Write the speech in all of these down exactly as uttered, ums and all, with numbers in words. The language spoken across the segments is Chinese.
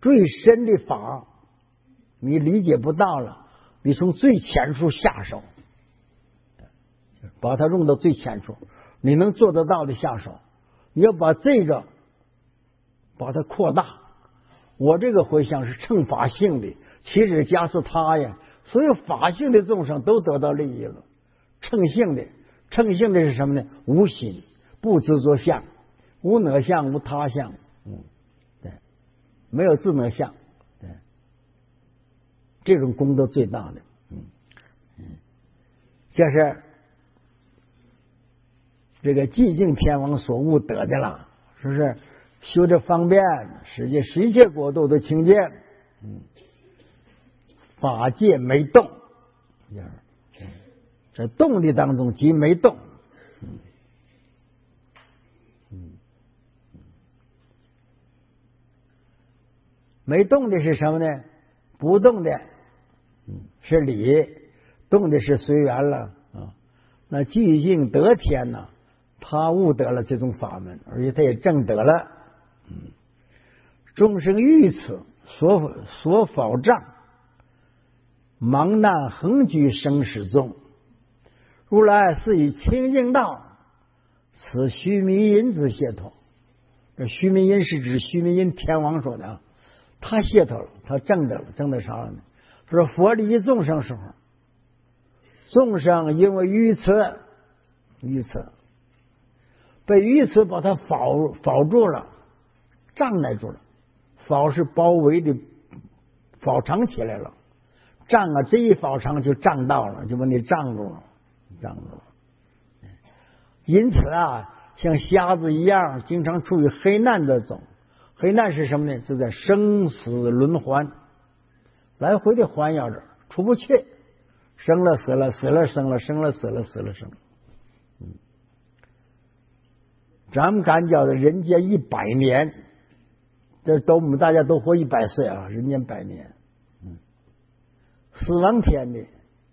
最深的法你理解不到了，你从最浅处下手，把它用到最浅处，你能做得到的下手，你要把这个把它扩大。我这个回向是乘法性的，其实加是他呀，所有法性的众生都得到利益了。乘性的，乘性的是什么呢？无心，不执着相，无我相，无他相，嗯，对，没有自我相，对，这种功德最大的，嗯嗯，这是这个寂静天王所悟得的了，是不是？修这方便，世界十一切国度的清净，嗯，法界没动，在动的当中即没动，嗯嗯，没动的是什么呢？不动的，嗯，是理，动的是随缘了啊。那寂静得天呢，他悟得了这种法门，而且他也证得了。嗯，众生遇此所所否障，茫难横居生死中，如来是以清净道，此须弥因之解脱。这须弥因是指须弥因天王说的啊，他解脱了，他证得了，证得啥了呢？说佛利众生时候，众生因为愚痴，愚痴被愚痴把他否否住了，障碍住了。否是包围的，否藏起来了。障啊，这一否藏就障到了，就把你障住了，障住了。因此啊，像瞎子一样，经常处于黑难的中。黑难是什么呢？是在生死轮环，来回的环绕着，出不去。生了死了，死了生了，生了死了，死了生了。嗯，咱们感觉的人间一百年，这都我们大家都活一百岁啊，人间百年。嗯，死亡天的，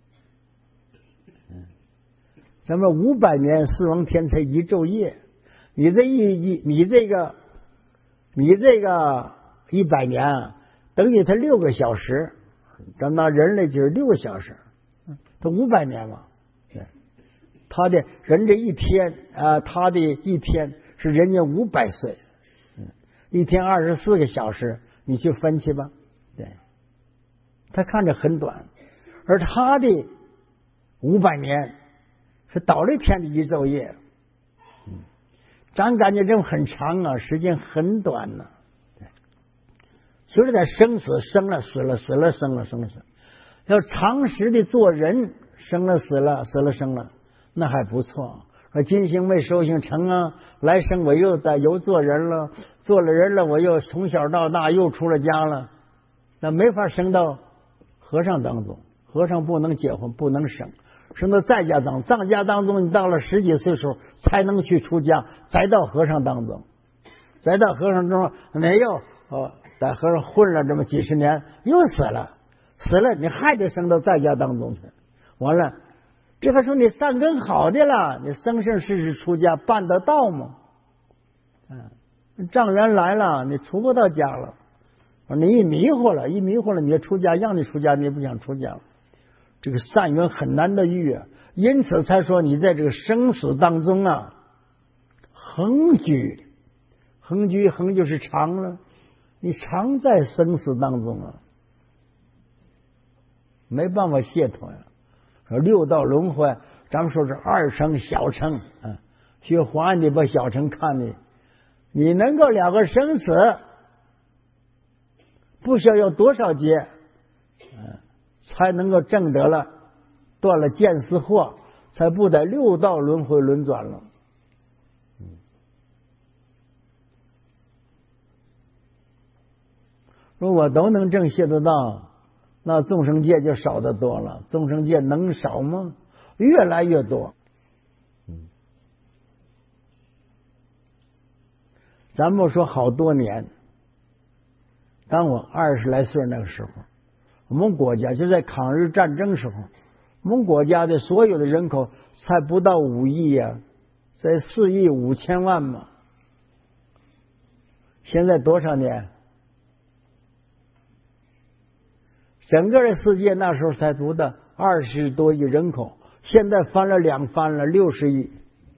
嗯，咱们五百年死亡天才一昼夜，你这一一你这个你这个一百年啊，等于他六个小时，咱拿人类就是六个小时，他五百年嘛，对，他的人这一天啊、呃，他的一天是人家五百岁，嗯，一天二十四个小时，你去分析吧，对，他看着很短，而他的五百年是倒了一天的一昼夜，嗯，咱感觉这种很长啊，时间很短呢、啊，对，所以在生死生了死了死了生了生了死了，要长时的做人，生了死了死了生了，那还不错。说今生没修行成啊，来生我又在又做人了，做了人了，我又从小到大又出了家了，那没法升到和尚当中。和尚不能结婚，不能生，升到在家当在家当中，你到了十几岁时候才能去出家，再到和尚当中，再到和尚中，你又哦，在和尚混了这么几十年，又死了，死了你还得升到在家当中去，完了。这个时候你善根好的了，你生生世世出家办得到吗？嗯，障缘来了，你出不到家了。你一迷糊了，一迷糊了，你出家让你出家，你也不想出家了。这个善缘很难得遇啊，因此才说你在这个生死当中啊，横居，横居横就是长了，你常在生死当中啊，没办法解脱呀。六道轮回，咱们说是二乘小乘啊，学华你把小乘看的，你能够了个生死，不需要有多少劫，嗯，才能够证得了，断了见思惑，才不在六道轮回轮转了。嗯，如果都能证谢得到，那众生界就少得多了。众生界能少吗？越来越多。嗯，咱们说好多年，当我二十来岁那个时候，我们国家就在抗日战争时候，我们国家的所有的人口才不到五亿呀、啊，在四亿五千万嘛。现在多少年？ 整个的世界那时候才读的二十多亿人口，现在翻了两番了，六十亿。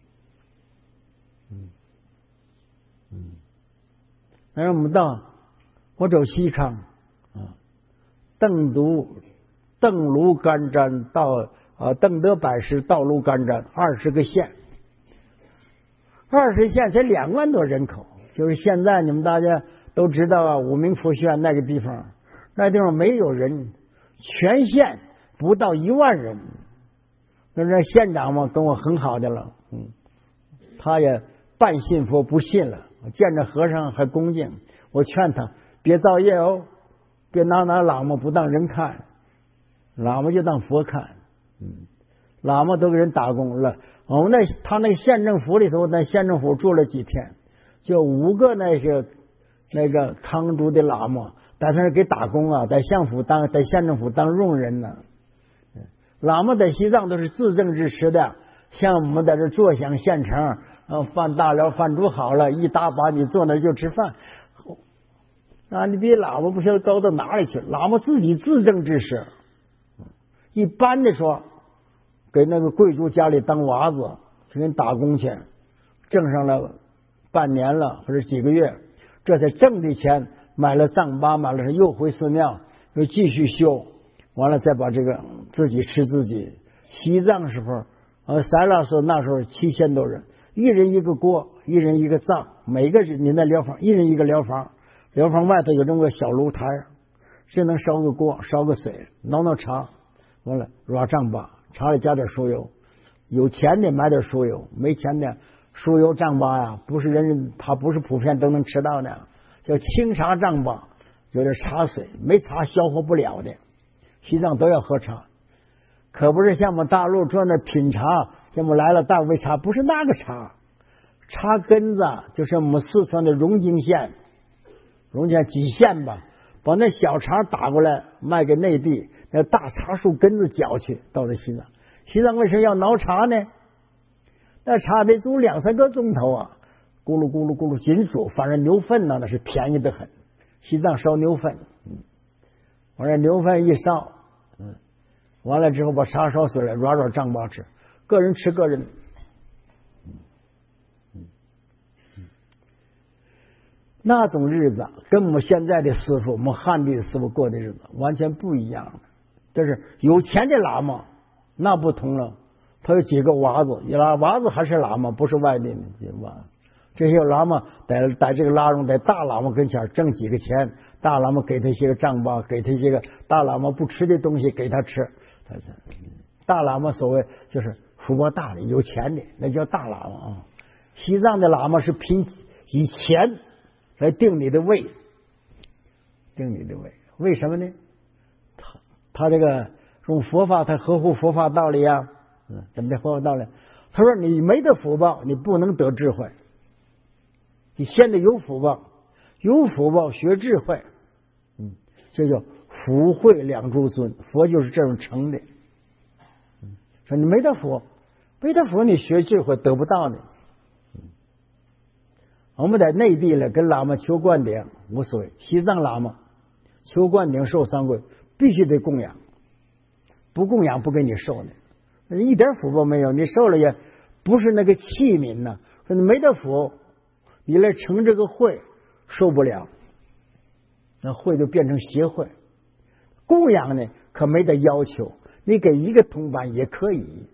嗯嗯，那我们到我走西康啊，邓读邓卢干詹到啊邓德百世到卢干詹二十个县，二十县才两万多人口，就是现在你们大家都知道啊，五明府县那个地方，那地方没有人，全县不到一万人。那这县长嘛，跟我很好的了，嗯，他也半信佛不信了，见着和尚还恭敬。我劝他别造业哦，别拿拿喇嘛不当人看，喇嘛就当佛看。嗯，喇嘛都给人打工了。我们那他那县政府里头，那县政府住了几天，就五个那些那个康州的喇嘛，在那给打工啊，在县府当在县政府当佣人呢。喇嘛在西藏都是自政自持的，像我们在这坐享县城，呃，饭大了，饭煮好了，一大把你坐那就吃饭。啊，你比喇嘛不晓得高到哪里去？喇嘛自己自政自持。一般的说，给那个贵族家里当娃子，去给人打工去，挣上了半年了或者几个月，这才挣的钱买了藏巴，买了又回寺庙，又继续修。完了再把这个自己吃自己。西藏时候，呃，塞拉斯那时候七千多人，一人一个锅，一人一个灶，每个人您的疗房，一人一个疗房，疗房外头有这么个小炉台，只能烧个锅，烧个水，弄弄茶，完了抓帐巴，茶里加点酥油，有钱的买点酥油，没钱的酥油帐巴呀，不是人人他不是普遍都能吃到的，叫清茶帐巴，有点茶水，没茶消化不了的。西藏都要喝茶，可不是像我们大陆坐那品茶，像我们来了大杯茶，不是那个茶，茶根子就是我们四川的荣金县，荣金几县吧，把那小茶打过来卖给内地，那大茶树根子绞去到了西藏。西藏为什么要熬茶呢？那茶得煮两三个钟头啊，咕噜咕噜咕噜紧煮，反正牛粪呢那是便宜的很，西藏烧牛粪，嗯。完了牛粪一烧，嗯，完了之后把茶烧碎了，抓抓帐巴吃，个人吃个人。嗯嗯嗯，那种日子跟我们现在的师傅，我们汉地的师傅过的日子完全不一样。这是有钱的喇嘛，那不同了，他有几个娃子，喇娃子还是喇嘛，不是外地的娃。这些喇嘛在在这个拉拢在大喇嘛跟前挣几个钱，大喇嘛给他一些个帐巴，给他一些个大喇嘛不吃的东西给他吃。他是大喇嘛所谓就是福报大的有钱的，那叫大喇嘛啊。西藏的喇嘛是凭以钱来定你的位，定你的位，为什么呢？他他这个用佛法，他合乎佛法道理啊。嗯，怎么的佛法道理？他说你没得福报，你不能得智慧。你现在有福报，有福报学智慧，嗯，这叫福慧两诸尊，佛就是这种成的。嗯，说你没得福，没得福，你学智慧得不到的。嗯，我们在内地了，跟喇嘛求灌顶无所谓，西藏喇嘛求灌顶受三跪必须得供养，不供养不给你受的，一点福报没有，你受了也不是那个器皿呢。说你没得福。你来成这个会受不了，那会就变成协会。供养呢可没得要求，你给一个铜板也可以，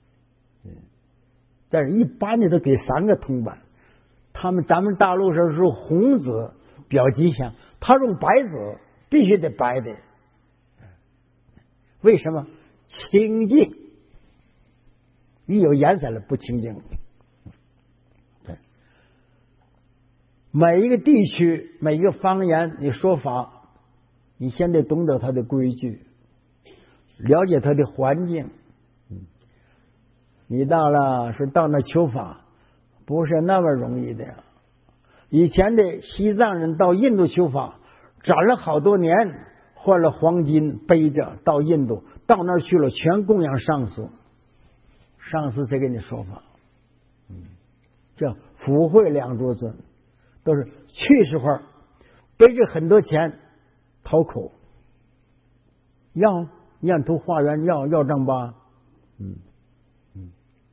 但是一般的都给三个铜板。他们咱们大陆上是红子表吉祥，他用白子必须得白的，为什么？清净，一有颜色了不清净。每一个地区，每一个方言，你说法，你先得懂得它的规矩，了解它的环境。你到了说到那求法，不是那么容易的。以前的西藏人到印度求法，攒了好多年，换了黄金背着到印度，到那儿去了，全供养上师，上师才给你说法。嗯，叫福慧两诸尊。都是去时候背着很多钱讨口， 要沿途化缘，要要丈八。嗯嗯。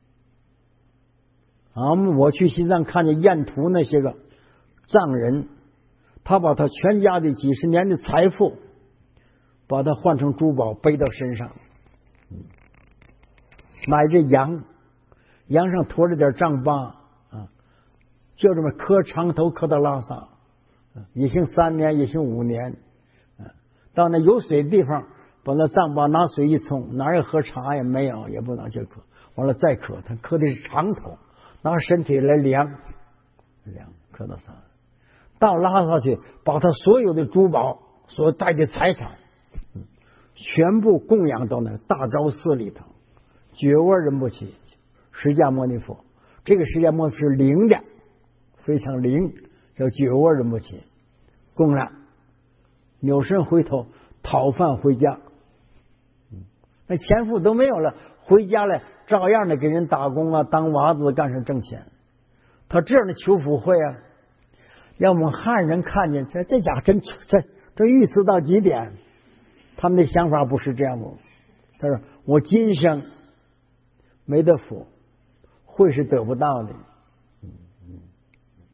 啊，我去西藏看见沿途那些个藏人，他把他全家的几十年的财富，把它换成珠宝背到身上。嗯，买这羊，羊上驮着点丈八啊，就这么磕长头磕到拉萨，一行三年，一行五年，到那有水的地方，把那丈八拿水一冲，哪有喝茶也没有，也不能去磕，完了再磕，他磕的是长头，拿身体来量量，磕到上，到拉萨去，把他所有的珠宝所带的财产，全部供养到那大昭寺里头。觉窝仁波切释迦牟尼佛，这个释迦牟尼佛是灵的，非常灵，叫觉窝仁波切，供了，扭身回头讨饭回家。那钱富都没有了，回家来照样的给人打工啊，当娃子干什挣钱。他这样的求福会啊，要我们汉人看见这这家伙真这这愚痴到极点。他们的想法不是这样的。他说我今生没得福，会是得不到的。